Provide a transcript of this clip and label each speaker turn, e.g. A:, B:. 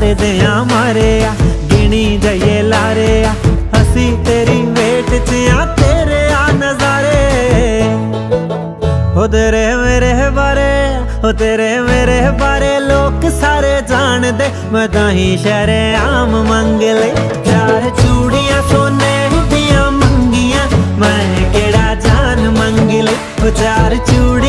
A: सारे दिया मारे आ गिनी जाइए लारे आ हसी तेरी वेट च आ तेरे आ नजारे ओ तेरे मेरे बारे ओ तेरे मेरे बारे लोग सारे जान दे मैं ताही शहरे आम मंग ले चार चूड़ियां सोने दियां मंगियां मैं केड़ा जान मंग ले चार चूड़ी